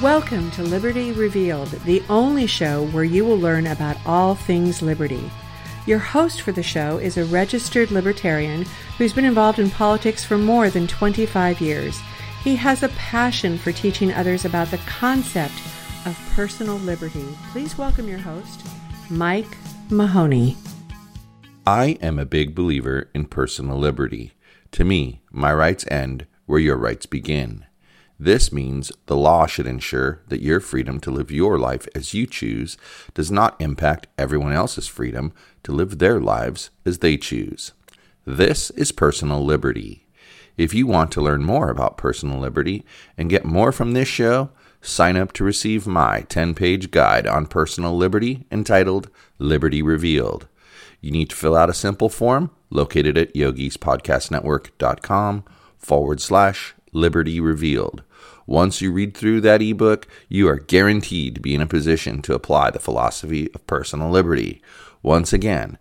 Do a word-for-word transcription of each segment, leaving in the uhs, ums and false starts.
Welcome to Liberty Revealed, the only show where you will learn about all things liberty. Your host for the show is a registered libertarian who's been involved in politics for more than twenty-five years. He has a passion for teaching others about the concept of personal liberty. Please welcome your host, Mike Mahoney. I am a big believer in personal liberty. To me, my rights end where your rights begin. This means the law should ensure that your freedom to live your life as you choose does not impact everyone else's freedom to live their lives as they choose. This is personal liberty. If you want to learn more about personal liberty and get more from this show, sign up to receive my ten-page guide on personal liberty entitled Liberty Revealed. You need to fill out a simple form located at yogispodcastnetwork.com forward slash Liberty Revealed. Once you read through that ebook, you are guaranteed to be in a position to apply the philosophy of personal liberty. Once again,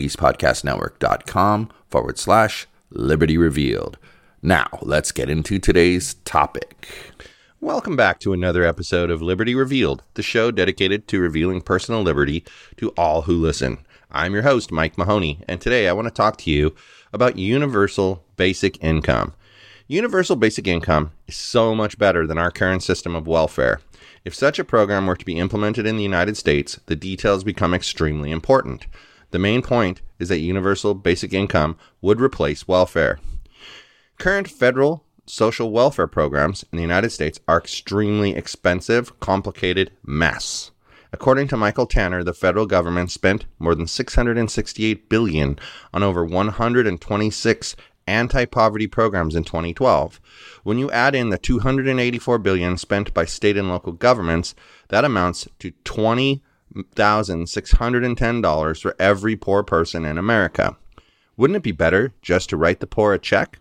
yogispodcastnetwork.com forward slash Liberty Revealed. Now, let's get into today's topic. Welcome back to another episode of Liberty Revealed, the show dedicated to revealing personal liberty to all who listen. I'm your host, Mike Mahoney, and today I want to talk to you about universal basic income. Universal basic income is so much better than our current system of welfare. If such a program were to be implemented in the United States, the details become extremely important. The main point is that universal basic income would replace welfare. Current federal social welfare programs in the United States are extremely expensive, complicated mess. According to Michael Tanner, the federal government spent more than six hundred sixty-eight billion dollars on over one hundred twenty-six anti-poverty programs in twenty twelve. When you add in the two hundred eighty-four billion dollars spent by state and local governments, that amounts to twenty thousand six hundred ten dollars for every poor person in America. Wouldn't it be better just to write the poor a check?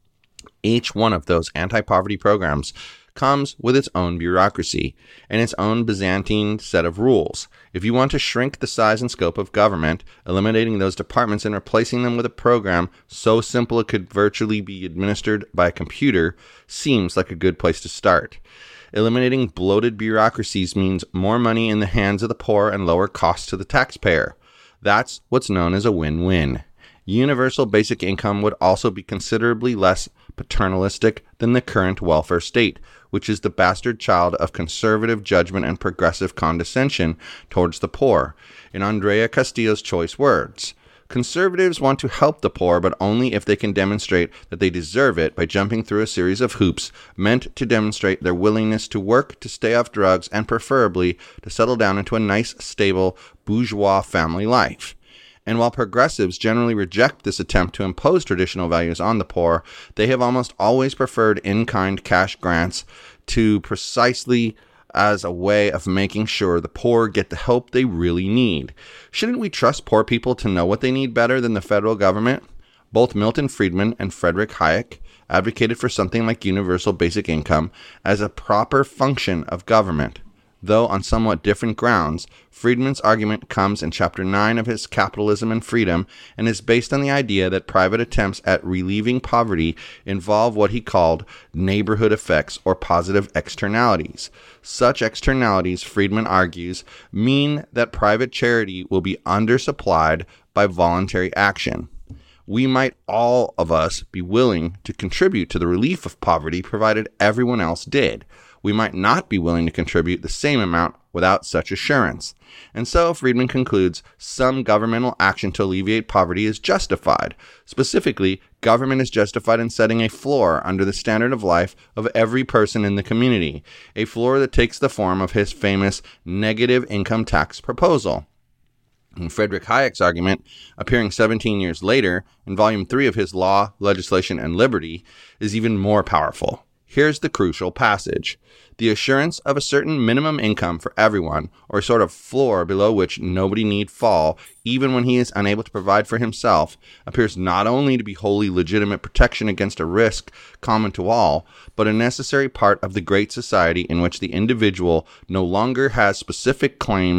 Each one of those anti-poverty programs comes with its own bureaucracy and its own Byzantine set of rules. If you want to shrink the size and scope of government, eliminating those departments and replacing them with a program so simple it could virtually be administered by a computer seems like a good place to start. Eliminating bloated bureaucracies means more money in the hands of the poor and lower costs to the taxpayer. That's what's known as a win-win. Universal basic income would also be considerably less paternalistic than the current welfare state, which is the bastard child of conservative judgment and progressive condescension towards the poor. In Andrea Castillo's choice words, conservatives want to help the poor, but only if they can demonstrate that they deserve it by jumping through a series of hoops meant to demonstrate their willingness to work, to stay off drugs, and preferably to settle down into a nice, stable, bourgeois family life. And while progressives generally reject this attempt to impose traditional values on the poor, they have almost always preferred in-kind cash grants to precisely as a way of making sure the poor get the help they really need. Shouldn't we trust poor people to know what they need better than the federal government? Both Milton Friedman and Friedrich Hayek advocated for something like universal basic income as a proper function of government. Though on somewhat different grounds, Friedman's argument comes in Chapter nine of his Capitalism and Freedom and is based on the idea that private attempts at relieving poverty involve what he called neighborhood effects or positive externalities. Such externalities, Friedman argues, mean that private charity will be undersupplied by voluntary action. We might all of us be willing to contribute to the relief of poverty provided everyone else did. We might not be willing to contribute the same amount without such assurance. And so, Friedman concludes, some governmental action to alleviate poverty is justified. Specifically, government is justified in setting a floor under the standard of life of every person in the community, a floor that takes the form of his famous negative income tax proposal. And Friedrich Hayek's argument, appearing seventeen years later in Volume three of his Law, Legislation, and Liberty, is even more powerful. Here's the crucial passage. The assurance of a certain minimum income for everyone, or a sort of floor below which nobody need fall, even when he is unable to provide for himself, appears not only to be wholly legitimate protection against a risk common to all, but a necessary part of the great society in which the individual no longer has specific claims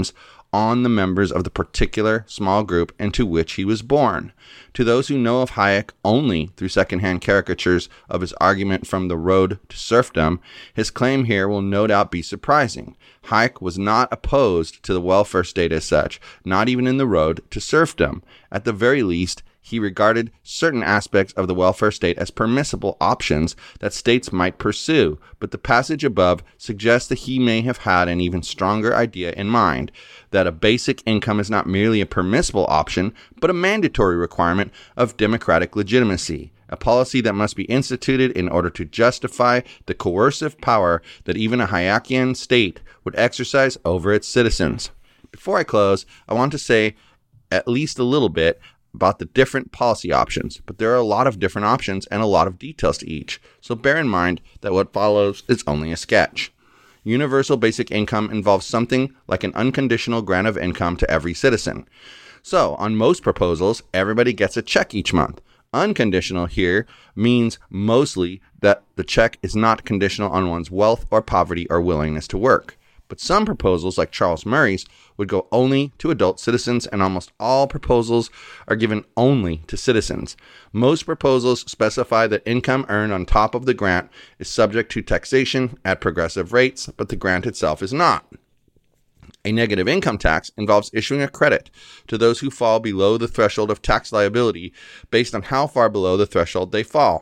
on the members of the particular small group into which he was born. To those who know of Hayek only through secondhand caricatures of his argument from The Road to Serfdom, his claim here will no doubt be surprising. Hayek was not opposed to the welfare state as such, not even in The Road to Serfdom. At the very least, he regarded certain aspects of the welfare state as permissible options that states might pursue, but the passage above suggests that he may have had an even stronger idea in mind, that a basic income is not merely a permissible option, but a mandatory requirement of democratic legitimacy, a policy that must be instituted in order to justify the coercive power that even a Hayekian state would exercise over its citizens. Before I close, I want to say at least a little bit about the different policy options, but there are a lot of different options and a lot of details to each, so bear in mind that what follows is only a sketch. Universal basic income involves something like an unconditional grant of income to every citizen. So, on most proposals, everybody gets a check each month. Unconditional here means mostly that the check is not conditional on one's wealth or poverty or willingness to work. But some proposals, like Charles Murray's, would go only to adult citizens, and almost all proposals are given only to citizens. Most proposals specify that income earned on top of the grant is subject to taxation at progressive rates, but the grant itself is not. A negative income tax involves issuing a credit to those who fall below the threshold of tax liability based on how far below the threshold they fall.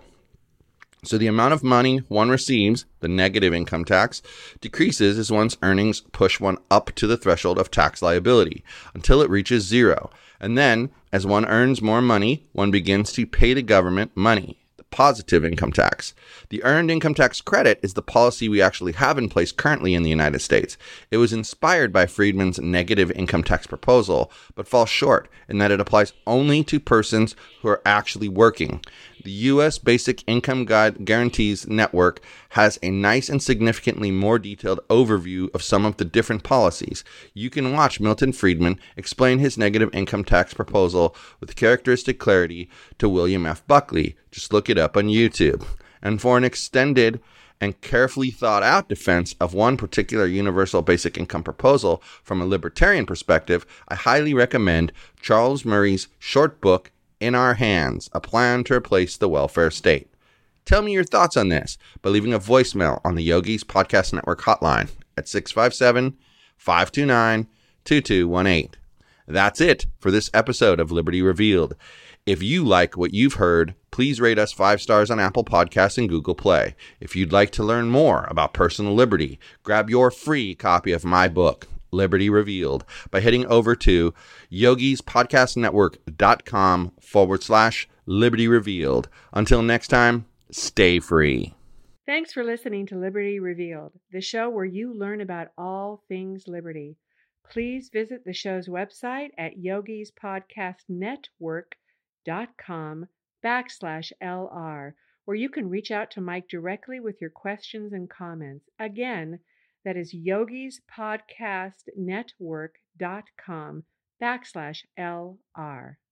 So the amount of money one receives, the negative income tax, decreases as one's earnings push one up to the threshold of tax liability until it reaches zero. And then, as one earns more money, one begins to pay the government money, the positive income tax. The earned income tax credit is the policy we actually have in place currently in the United States. It was inspired by Friedman's negative income tax proposal, but falls short in that it applies only to persons who are actually working. The U S Basic Income Guide Guarantees Network has a nice and significantly more detailed overview of some of the different policies. You can watch Milton Friedman explain his negative income tax proposal with characteristic clarity to William F. Buckley. Just look it up on YouTube. And for an extended and carefully thought out defense of one particular universal basic income proposal from a libertarian perspective, I highly recommend Charles Murray's short book, In Our Hands, A Plan to Replace the Welfare State. Tell me your thoughts on this by leaving a voicemail on the Yogis Podcast Network hotline at six five seven, five two nine, two two one eight. That's it for this episode of Liberty Revealed. If you like what you've heard, please rate us five stars on Apple Podcasts and Google Play. If you'd like to learn more about personal liberty, grab your free copy of my book, Liberty Revealed, by heading over to yogispodcastnetwork.com forward slash Liberty Revealed. Until next time, stay free. Thanks for listening to Liberty Revealed, the show where you learn about all things liberty. Please visit the show's website at yogispodcastnetwork.com backslash LR, where you can reach out to Mike directly with your questions and comments. Again, that is yogispodcastnetwork.com backslash LR.